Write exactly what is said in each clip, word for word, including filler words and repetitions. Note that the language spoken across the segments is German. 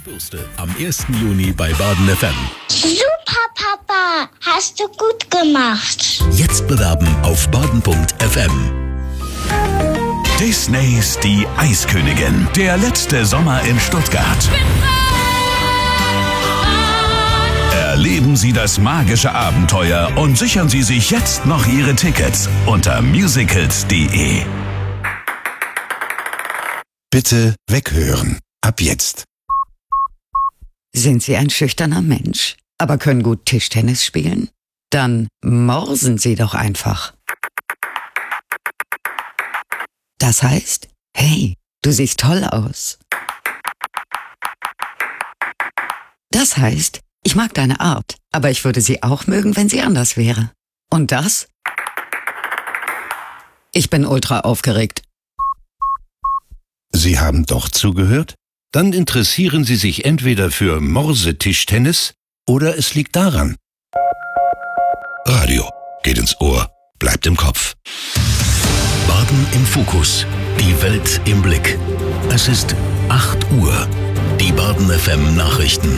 Bürste am ersten Juni bei Baden F M. Super, Papa. Hast du gut gemacht. Jetzt bewerben auf baden punkt f m. Disneys Die Eiskönigin. Der letzte Sommer in Stuttgart. Erleben Sie das magische Abenteuer und sichern Sie sich jetzt noch Ihre Tickets unter musicals punkt de. Bitte weghören. Ab jetzt. Sind Sie ein schüchterner Mensch, aber können gut Tischtennis spielen? Dann morsen Sie doch einfach. Das heißt, hey, du siehst toll aus. Das heißt, ich mag deine Art, aber ich würde sie auch mögen, wenn sie anders wäre. Und das? Ich bin ultra aufgeregt. Sie haben doch zugehört? Dann interessieren Sie sich entweder für Morsetischtennis oder es liegt daran. Radio geht ins Ohr, bleibt im Kopf. Baden im Fokus. Die Welt im Blick. Es ist acht Uhr. Die Baden F M Nachrichten.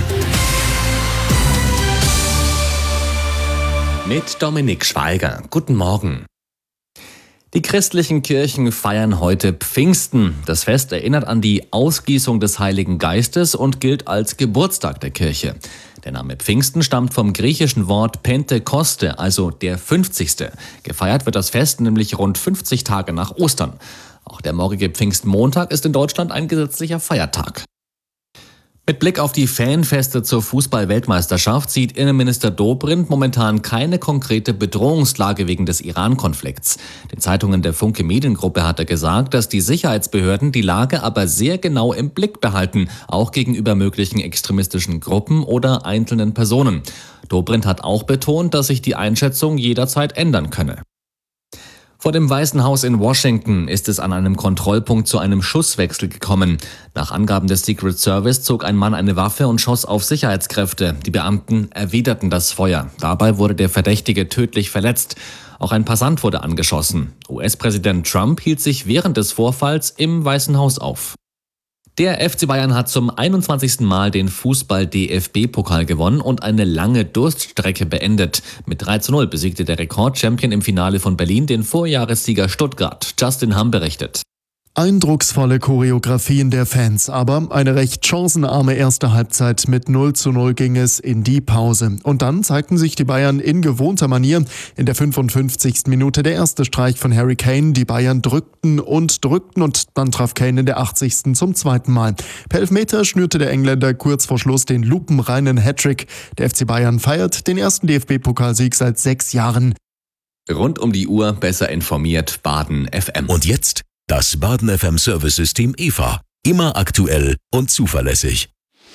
Mit Dominik Schweiger. Guten Morgen. Die christlichen Kirchen feiern heute Pfingsten. Das Fest erinnert an die Ausgießung des Heiligen Geistes und gilt als Geburtstag der Kirche. Der Name Pfingsten stammt vom griechischen Wort Pentekoste, also der fünfzigste. Gefeiert wird das Fest nämlich rund fünfzig Tage nach Ostern. Auch der morgige Pfingstmontag ist in Deutschland ein gesetzlicher Feiertag. Mit Blick auf die Fanfeste zur Fußball-Weltmeisterschaft sieht Innenminister Dobrindt momentan keine konkrete Bedrohungslage wegen des Iran-Konflikts. Den Zeitungen der Funke Mediengruppe hat er gesagt, dass die Sicherheitsbehörden die Lage aber sehr genau im Blick behalten, auch gegenüber möglichen extremistischen Gruppen oder einzelnen Personen. Dobrindt hat auch betont, dass sich die Einschätzung jederzeit ändern könne. Vor dem Weißen Haus in Washington ist es an einem Kontrollpunkt zu einem Schusswechsel gekommen. Nach Angaben des Secret Service zog ein Mann eine Waffe und schoss auf Sicherheitskräfte. Die Beamten erwiderten das Feuer. Dabei wurde der Verdächtige tödlich verletzt. Auch ein Passant wurde angeschossen. U S-Präsident Trump hielt sich während des Vorfalls im Weißen Haus auf. Der F C Bayern hat zum einundzwanzigsten Mal den Fußball-D F B-Pokal gewonnen und eine lange Durststrecke beendet. Mit drei zu null besiegte der Rekordchampion im Finale von Berlin den Vorjahressieger Stuttgart. Justin Hamm berichtet. Eindrucksvolle Choreografien der Fans, aber eine recht chancenarme erste Halbzeit. Mit null zu null ging es in die Pause. Und dann zeigten sich die Bayern in gewohnter Manier. In der fünfundfünfzigsten Minute der erste Streich von Harry Kane. Die Bayern drückten und drückten und dann traf Kane in der achtzigsten zum zweiten Mal. Per Elfmeter schnürte der Engländer kurz vor Schluss den lupenreinen Hattrick. Der F C Bayern feiert den ersten D F B-Pokalsieg seit sechs Jahren. Rund um die Uhr besser informiert Baden F M. Und jetzt das Baden F M Service-System E V A. Immer aktuell und zuverlässig.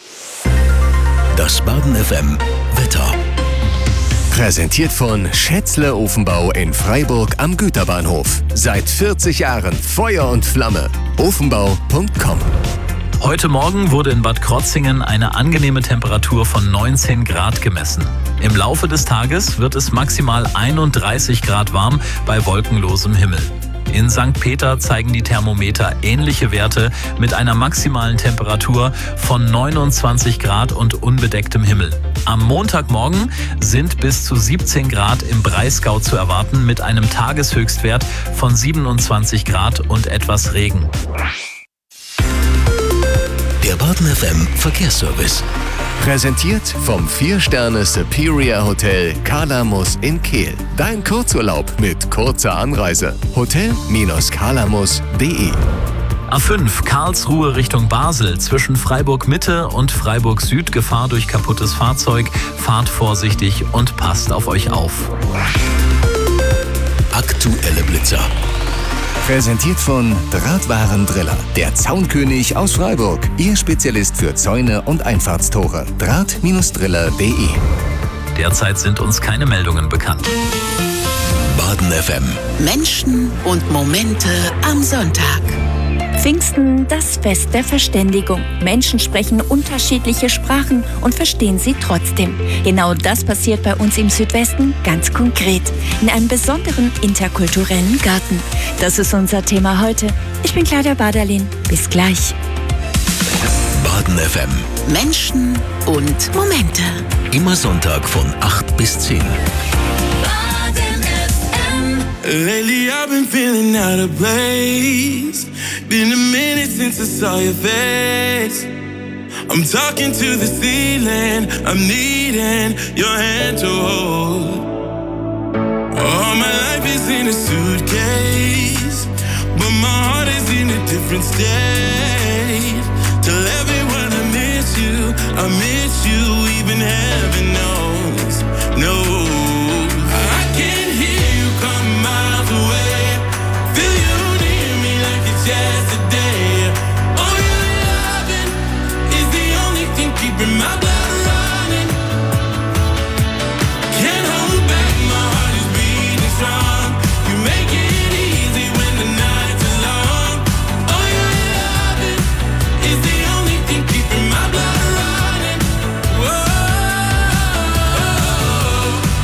Das Baden F M Wetter. Präsentiert von Schätzle Ofenbau in Freiburg am Güterbahnhof. Seit vierzig Jahren Feuer und Flamme. ofenbau punkt com. Heute Morgen wurde in Bad Krotzingen eine angenehme Temperatur von neunzehn Grad gemessen. Im Laufe des Tages wird es maximal einunddreißig Grad warm bei wolkenlosem Himmel. In Sankt Peter zeigen die Thermometer ähnliche Werte mit einer maximalen Temperatur von neunundzwanzig Grad und unbedecktem Himmel. Am Montagmorgen sind bis zu siebzehn Grad im Breisgau zu erwarten mit einem Tageshöchstwert von siebenundzwanzig Grad und etwas Regen. Der Baden F M Verkehrsservice. Präsentiert vom vier Sterne Superior Hotel Kalamus in Kehl. Dein Kurzurlaub mit kurzer Anreise. hotel Bindestrich kalamus punkt de. A fünf Karlsruhe Richtung Basel zwischen Freiburg Mitte und Freiburg Süd Gefahr durch kaputtes Fahrzeug. Fahrt vorsichtig und passt auf euch auf. Aktuelle Blitzer. Präsentiert von Drahtwarendriller, der Zaunkönig aus Freiburg. Ihr Spezialist für Zäune und Einfahrtstore. draht Driller punkt de. Derzeit sind uns keine Meldungen bekannt. Baden F M. Menschen und Momente am Sonntag. Pfingsten, das Fest der Verständigung. Menschen sprechen unterschiedliche Sprachen und verstehen sie trotzdem. Genau das passiert bei uns im Südwesten ganz konkret. In einem besonderen interkulturellen Garten. Das ist unser Thema heute. Ich bin Claudia Baderlin. Bis gleich. Baden F M. Menschen und Momente. Immer Sonntag von acht bis zehn. Lately I've been feeling out of place. Been a minute since I saw your face. I'm talking to the ceiling. I'm needing your hand to hold. All my life is in a suitcase, but my heart is in a different state. Tell everyone I miss you, I miss you, even heaven knows. No, I can't hear you come miles away. Feel you near me like it's yesterday. Oh, your loving is the only thing keeping my blood running. Can't hold back, my heart is beating strong. You make it easy when the nights are long. Oh, your loving is the only thing keeping my blood running. Whoa,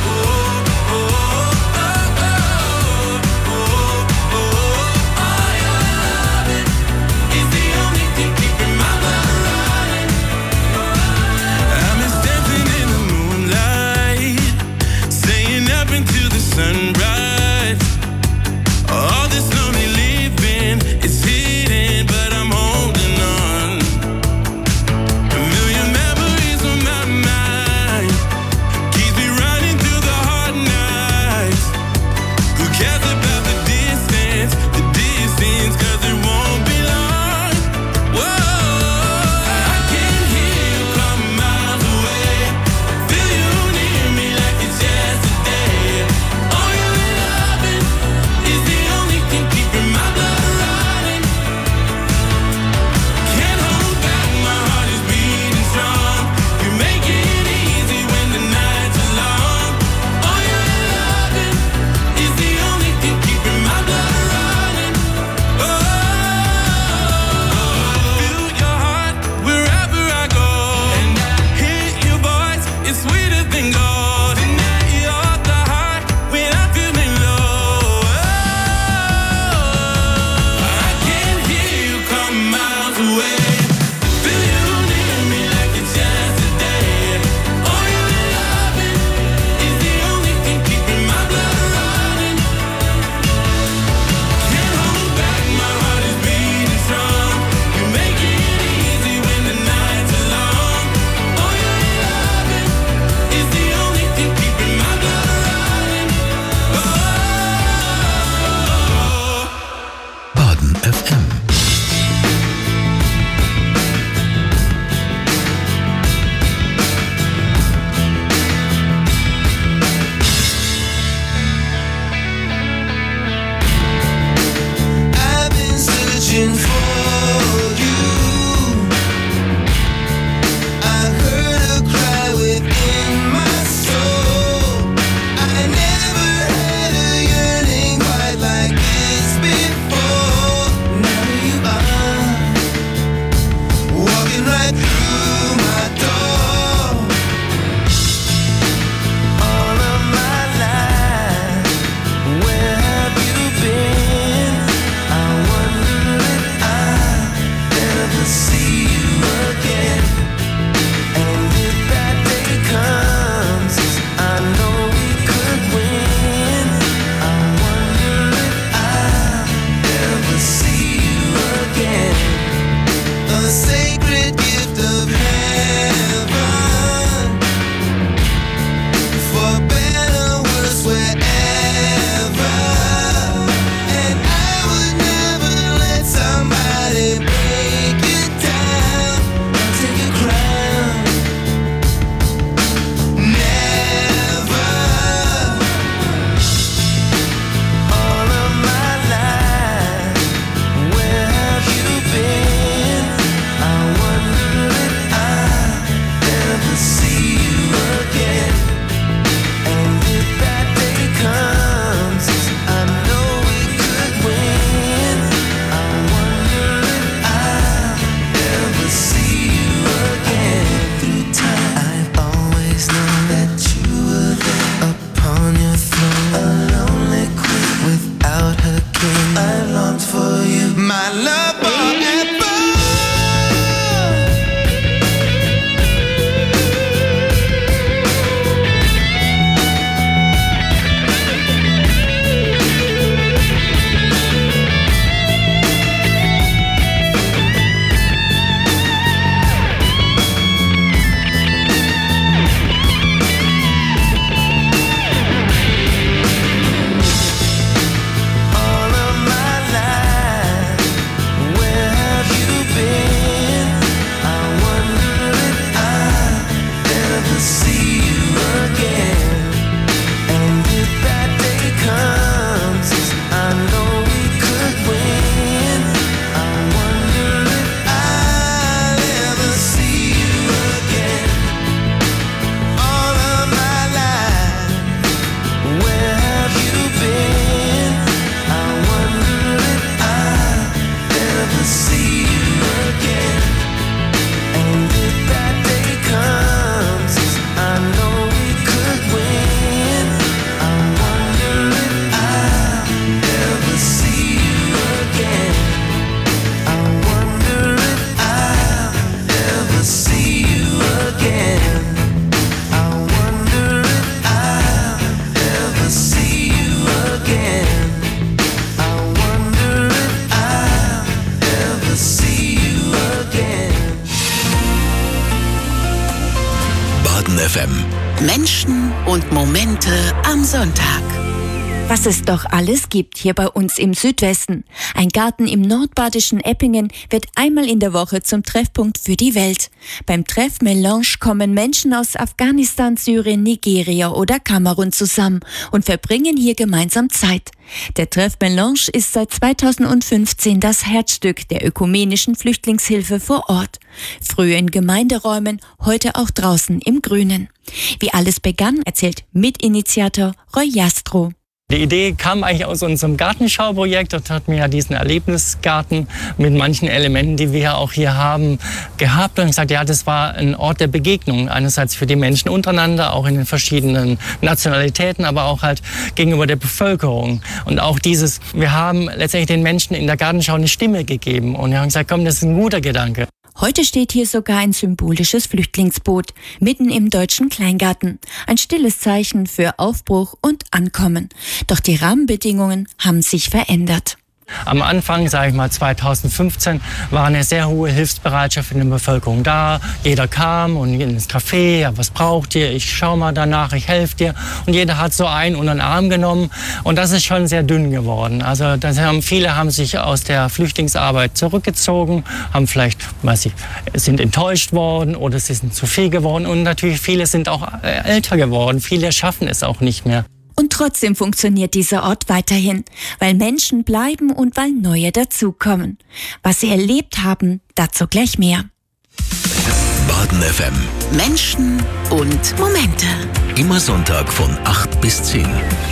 Baden F M. Menschen und Momente am Sonntag. Was es doch alles gibt hier bei uns im Südwesten. Ein Garten im nordbadischen Eppingen wird einmal in der Woche zum Treffpunkt für die Welt. Beim Treff Melange kommen Menschen aus Afghanistan, Syrien, Nigeria oder Kamerun zusammen und verbringen hier gemeinsam Zeit. Der Treff Melange ist seit zweitausendfünfzehn das Herzstück der ökumenischen Flüchtlingshilfe vor Ort. Früher in Gemeinderäumen, heute auch draußen im Grünen. Wie alles begann, erzählt Mitinitiator Roy Jastrow. Die Idee kam eigentlich aus unserem Gartenschauprojekt. Dort hatten wir ja diesen Erlebnisgarten mit manchen Elementen, die wir ja auch hier haben, gehabt. Und gesagt, ja, das war ein Ort der Begegnung. Einerseits für die Menschen untereinander, auch in den verschiedenen Nationalitäten, aber auch halt gegenüber der Bevölkerung. Und auch dieses, wir haben letztendlich den Menschen in der Gartenschau eine Stimme gegeben. Und wir haben gesagt, komm, das ist ein guter Gedanke. Heute steht hier sogar ein symbolisches Flüchtlingsboot mitten im deutschen Kleingarten. Ein stilles Zeichen für Aufbruch und Ankommen. Doch die Rahmenbedingungen haben sich verändert. Am Anfang, sage ich mal zweitausendfünfzehn, war eine sehr hohe Hilfsbereitschaft in der Bevölkerung da. Jeder kam und ins Café, ja, was braucht ihr? Ich schau mal danach, ich helfe dir. Und jeder hat so einen unter den Arm genommen. Und das ist schon sehr dünn geworden. Also das haben, viele haben sich aus der Flüchtlingsarbeit zurückgezogen, haben vielleicht, weiß ich, sind enttäuscht worden oder sie sind zu viel geworden. Und natürlich viele sind auch älter geworden. Viele schaffen es auch nicht mehr. Und trotzdem funktioniert dieser Ort weiterhin, weil Menschen bleiben und weil neue dazukommen. Was sie erlebt haben, dazu gleich mehr. Baden F M. Menschen und Momente. Immer Sonntag von acht bis zehn.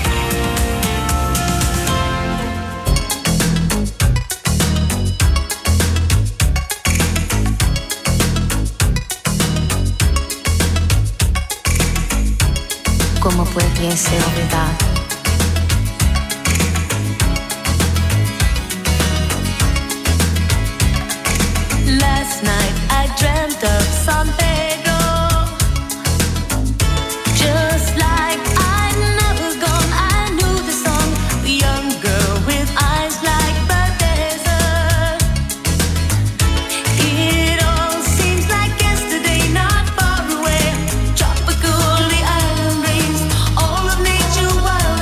¿Cómo pudiese olvidar? Last night I dreamt of San Pedro, just like I'd never gone. I knew the song, the young girl with eyes like the desert. It all seems like yesterday, not far away. Tropical, the island breeze, all of nature wild.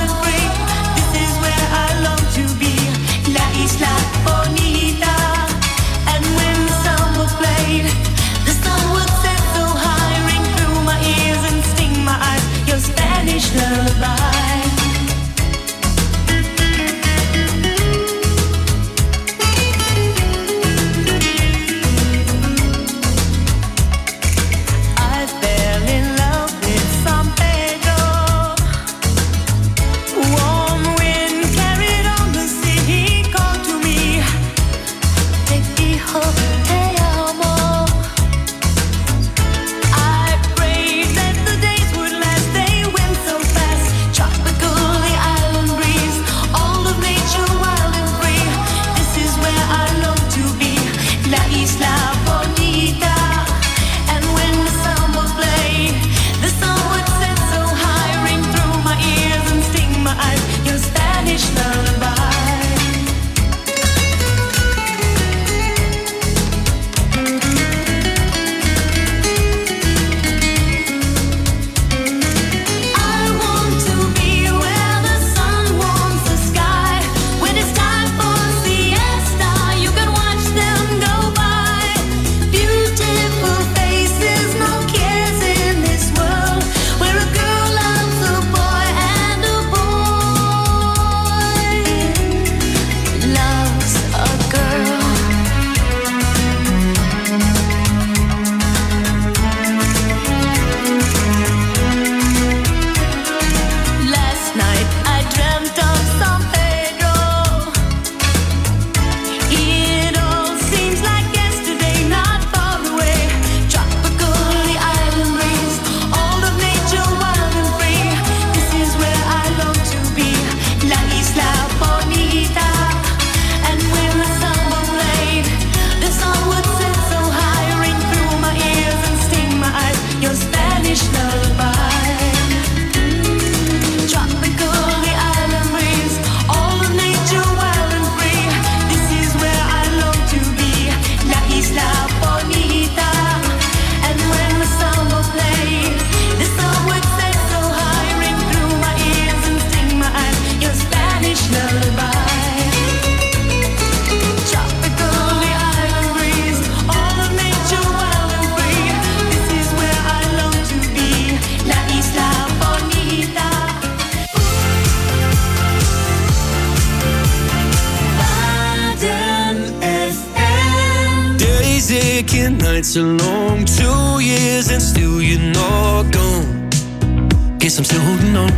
nights are long, two years and still you're not gone. Guess I'm still holding on.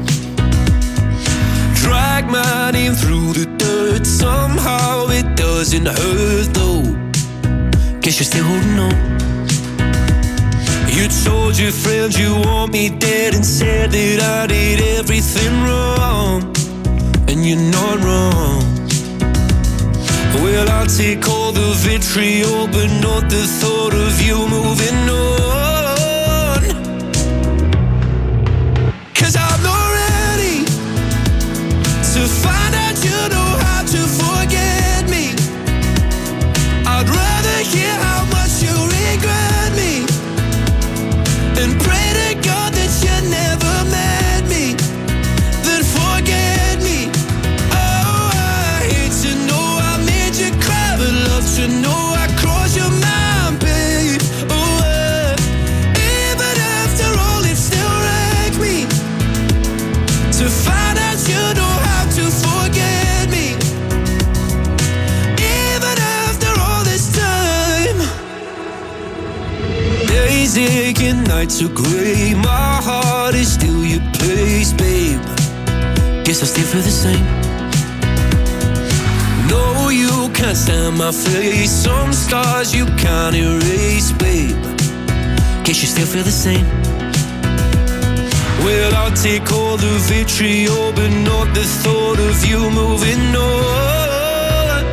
Drag my name through the dirt, somehow it doesn't hurt though. Guess you're still holding on. You told your friends you want me dead and said that I did everything wrong. And you're not wrong. Well, I'll take all the vitriol, but not the thought of you moving on. 'Cause I'm not ready to find out you know how to forget me. I'd rather hear how much you regret me and pray to God that you never met me, then forget me. Oh, I hate to know I made you cry, but love to know I crossed your mind, babe. Oh, uh, even after all, it still wrecked me to find out you know how to forget me. Even after all this time, days aching, nights are grey, my heart is still your place, babe. Guess I still feel the same. No, you can't stand my face, some scars you can't erase, babe. Guess you still feel the same. Well, I'll take all the vitriol, but not the thought of you moving on.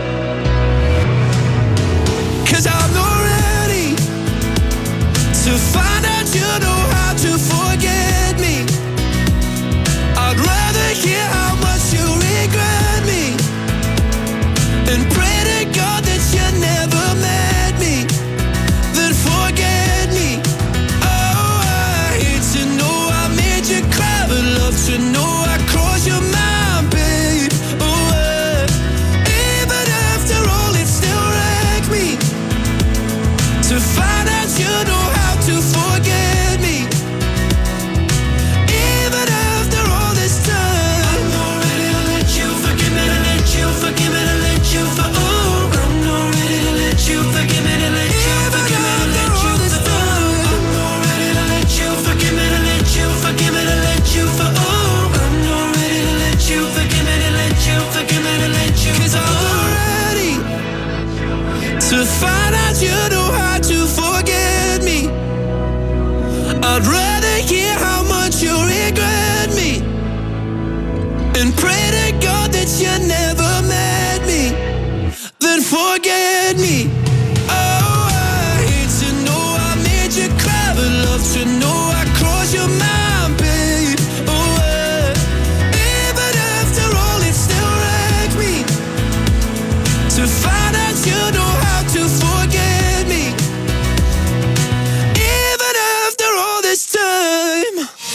'Cause I'm not ready to find out you know how to forget me. I'd rather hear how much you regret me and pray to God that you never met me, then forget me. Oh, I hate to know I made you cry, but love to know I crossed your mind, babe. Oh, uh, even after all, it still wrecked me to find out you know how to forget me. Even after all this time, I'm not ready to let you forgive me, to let you forgive me, to let you for oh, I'm not ready to let you forgive me, to let you forgive me, to let you for oh, I'm not ready to let you forgive me, to let you forgive me, to let you for oh, I'm not ready to let you forgive me, to let you forgive me, to let you 'cause I'm not ready to find out you know how to forget me. I'd rather hear how much you regret me and pray to God that you never met me, then forget me. Oh, I hate to know I made you cry, but love to know I crossed your mind, babe. Oh, uh, even after all, it still wrecked me to find out you know how to forget me. Even after all this time.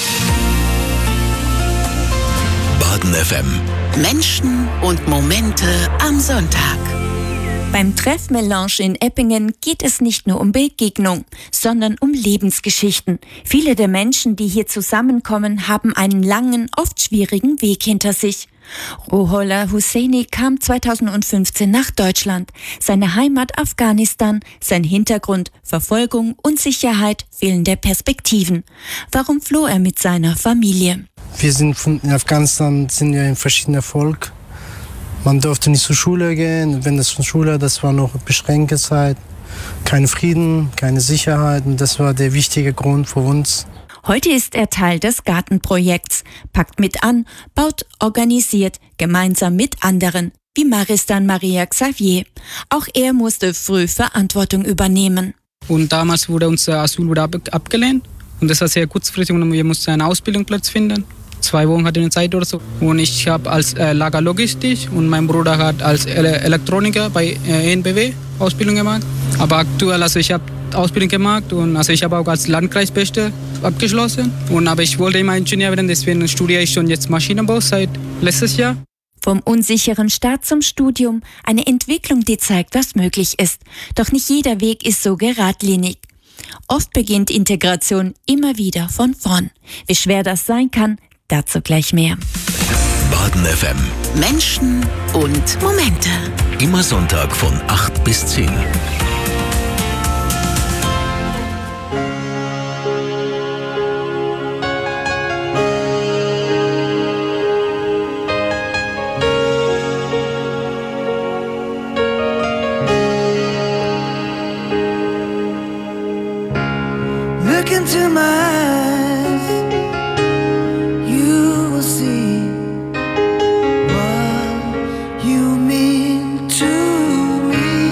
Baden F M. Menschen und Momente am Sonntag. Beim Treffmelange in Eppingen geht es nicht nur um Begegnung, sondern um Lebensgeschichten. Viele der Menschen, die hier zusammenkommen, haben einen langen, oft schwierigen Weg hinter sich. Ruhollah Husseini kam zweitausendfünfzehn nach Deutschland. Seine Heimat Afghanistan, sein Hintergrund Verfolgung, Unsicherheit, fehlende Perspektiven. Warum floh er mit seiner Familie? Wir sind von in Afghanistan, sind ja ein verschiedener Volk. Man durfte nicht zur Schule gehen. Wenn das von Schule, das war noch beschränkte Zeit. Kein Frieden, keine Sicherheit. Und das war der wichtige Grund für uns. Heute ist er Teil des Gartenprojekts, packt mit an, baut, organisiert, gemeinsam mit anderen, wie Maristan Maria Xavier. Auch er musste früh Verantwortung übernehmen. Und damals wurde unser Asyl wieder ab- abgelehnt. Und das war sehr kurzfristig und wir mussten einen Ausbildungsplatz finden. Zwei Wochen hatte ich Zeit oder so. Und ich habe als äh, Lagerlogistik und mein Bruder hat als Ele- Elektroniker bei äh, E N B W Ausbildung gemacht. Aber aktuell, also ich habe Ausbildung gemacht und also ich habe auch als Landkreisbeste abgeschlossen. Und aber ich wollte immer Ingenieur werden, deswegen studiere ich schon jetzt Maschinenbau seit letztes Jahr. Vom unsicheren Start zum Studium, eine Entwicklung, die zeigt, was möglich ist. Doch nicht jeder Weg ist so geradlinig. Oft beginnt Integration immer wieder von vorn. Wie schwer das sein kann, dazu gleich mehr. Baden F M. Menschen und Momente. Immer Sonntag von acht bis zehn. Look into my eyes, you will see what you mean to me.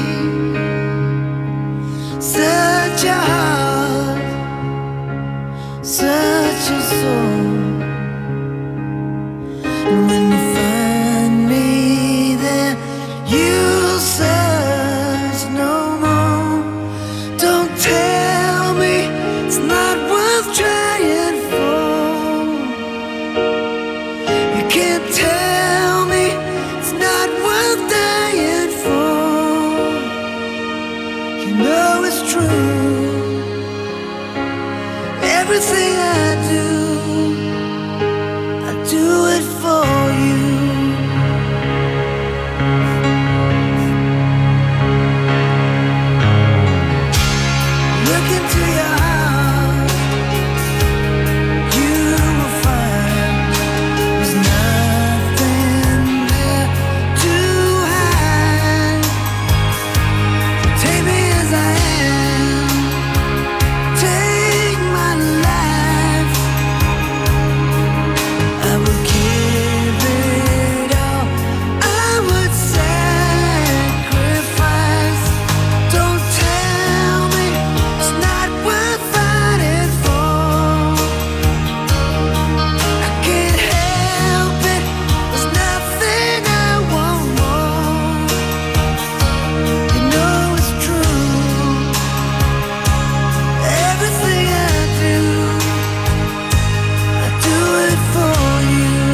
Such a heart, such a soul. And when you find me there, you'll search no more. Don't tell me it's not worth trying for. You can't tell me it's not worth dying for. You know it's true. Everything I do, I do it for you. Look into your heart, you will find there's nothing there to hide. Take me as I am, take my life. I will give it all, I would sacrifice. Don't tell me it's not worth fighting for. I can't help it, there's nothing I want more. You know it's true. Everything I do, I do it for you.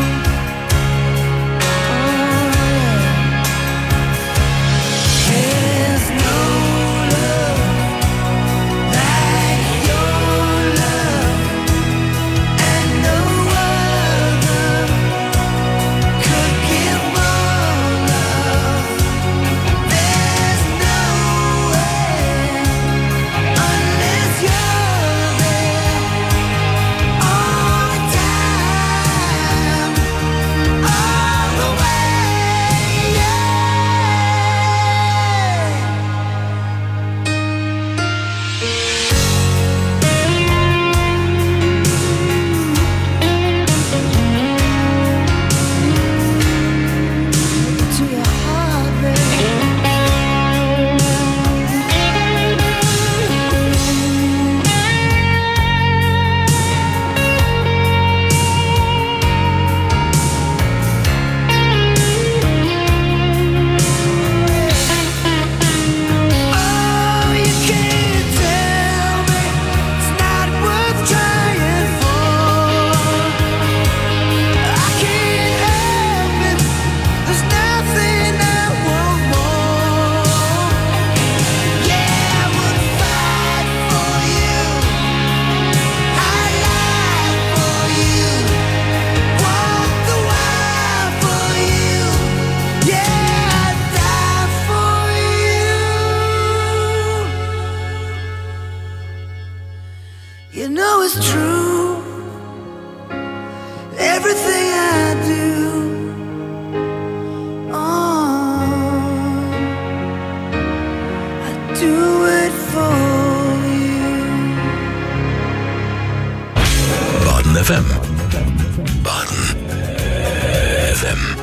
There's no love like your love, and no other could give more love. There's no way unless you're there all the time, all the way, yeah. To your heart, baby. Oh, you can't tell me it's not worth trying for. I can't help it, there's nothing I want more. Yeah, I would fight for you, I'd lie for you, walk the wire for you. Yeah, I'd die for you. You know it's true. Everything I do, oh, I do it for you. Baden F M. Baden F M.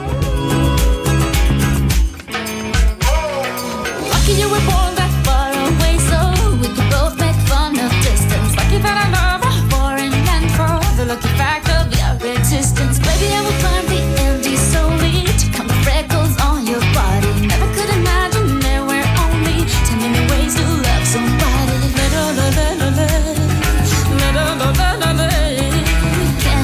Lucky you were born that far away, so we could both make fun of distance. Lucky that I love a foreign land for the lucky fact of your existence. Baby, I will climb the Andes solely to count the freckles on your body. Never could imagine there were only ten million ways to love somebody. La la la la la la, la la la la la la. Can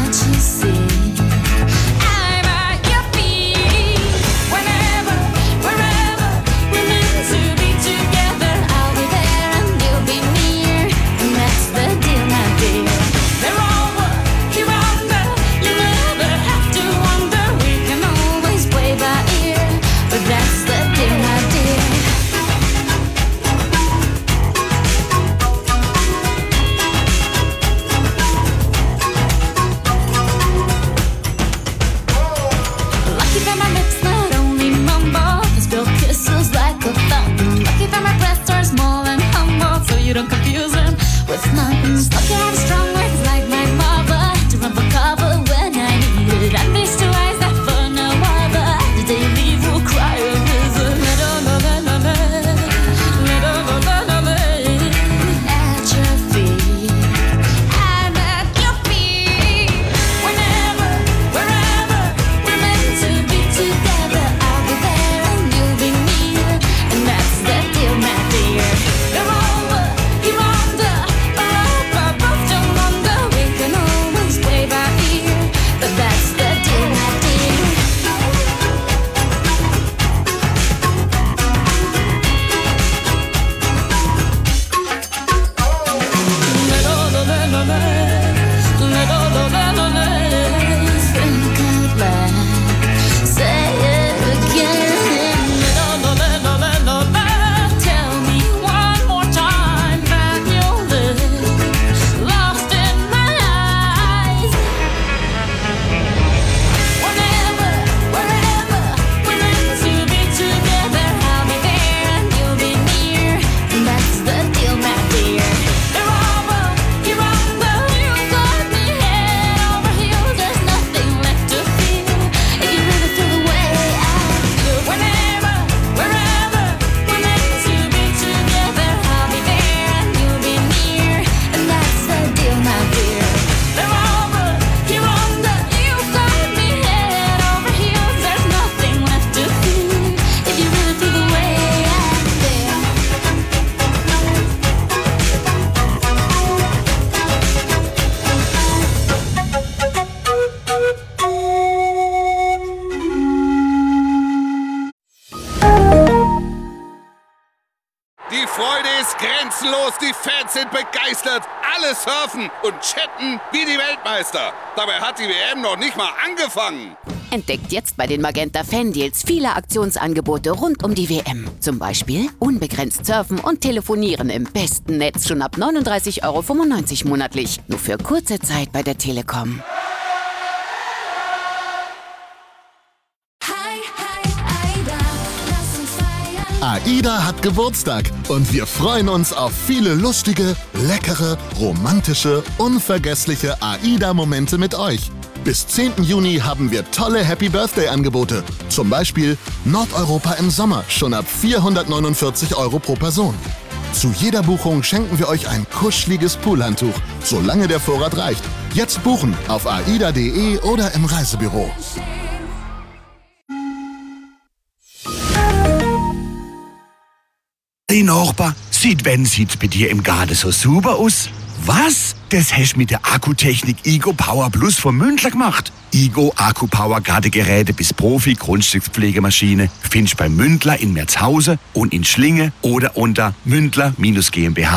grenzenlos, die Fans sind begeistert, alle surfen und chatten wie die Weltmeister. Dabei hat die W M noch nicht mal angefangen. Entdeckt jetzt bei den Magenta Fan Deals viele Aktionsangebote rund um die W M. Zum Beispiel unbegrenzt surfen und telefonieren im besten Netz schon ab neununddreißig Euro fünfundneunzig monatlich. Nur für kurze Zeit bei der Telekom. AIDA hat Geburtstag und wir freuen uns auf viele lustige, leckere, romantische, unvergessliche AIDA-Momente mit euch. Bis zehnten Juni haben wir tolle Happy-Birthday-Angebote. Zum Beispiel Nordeuropa im Sommer, schon ab vierhundertneunundvierzig Euro pro Person. Zu jeder Buchung schenken wir euch ein kuscheliges Poolhandtuch, solange der Vorrat reicht. Jetzt buchen auf aida punkt de oder im Reisebüro. Hey Nachbar, sieht wenn sieht's bei dir im Garten so super aus? Was? Das hast du mit der Akkutechnik Igo Power Plus von Mündler gemacht. Igo Akku Power Gartengeräte bis Profi Grundstückspflegemaschine findest bei Mündler in Merzhausen und in Schlinge oder unter mündler Bindestrich GmbH